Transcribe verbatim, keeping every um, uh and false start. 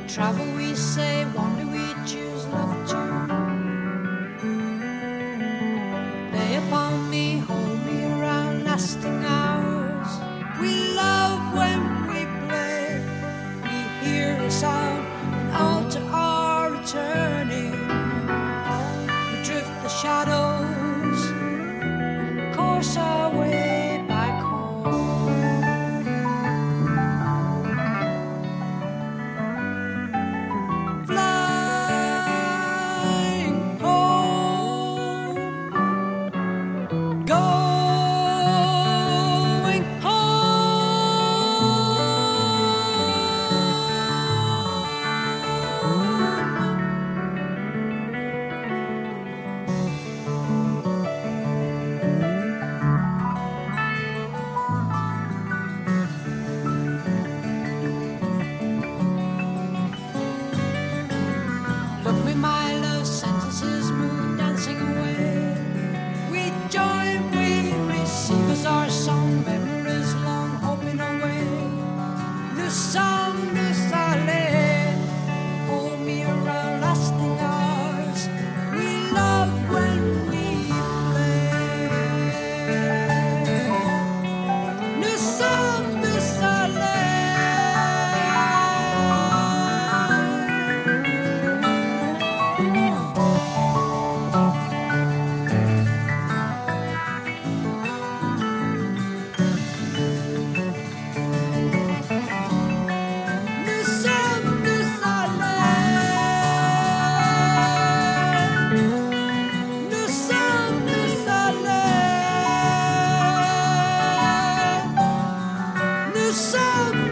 Travel we say, wander we choose, love to lay upon me, hold me around lasting hours. We love when we play, we hear a sound and alter our returning. We drift the shadows and course our way back home. Look me, my love, sentences move dancing away. We join, we receive as our song, memories long hoping away. New song, new silence, hold me around lasting hours. We love when we play. New song, new silence. So